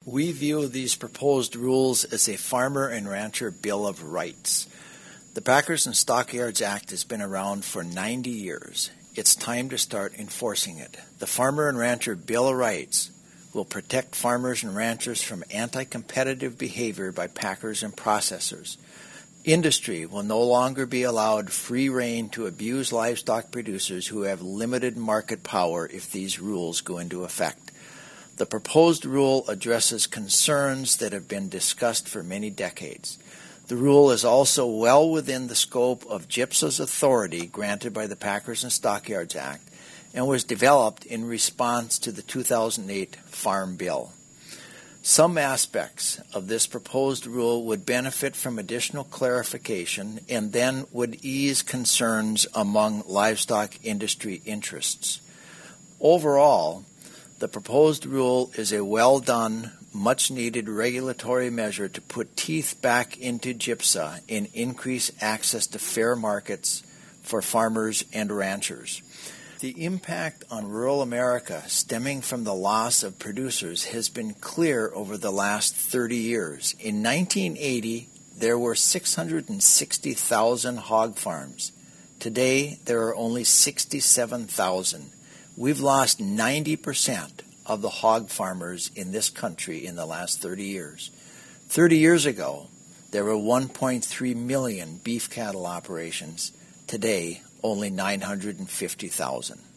We view these proposed rules as a farmer and rancher Bill of Rights. The Packers and Stockyards Act has been around for 90 years. It's time to start enforcing it. The Farmer and Rancher Bill of Rights will protect farmers and ranchers from anti-competitive behavior by packers and processors. Industry will no longer be allowed free rein to abuse livestock producers who have limited market power if these rules go into effect. The proposed rule addresses concerns that have been discussed for many decades. The rule is also well within the scope of GIPSA's authority granted by the Packers and Stockyards Act and was developed in response to the 2008 Farm Bill. Some aspects of this proposed rule would benefit from additional clarification and then would ease concerns among livestock industry interests. Overall, the proposed rule is a well-done, much-needed regulatory measure to put teeth back into GIPSA and increase access to fair markets for farmers and ranchers. The impact on rural America stemming from the loss of producers has been clear over the last 30 years. In 1980, there were 660,000 hog farms. Today, there are only 67,000. We've lost 90% of the hog farmers in this country in the last 30 years. 30 years ago, there were 1.3 million beef cattle operations. Today, only 950,000.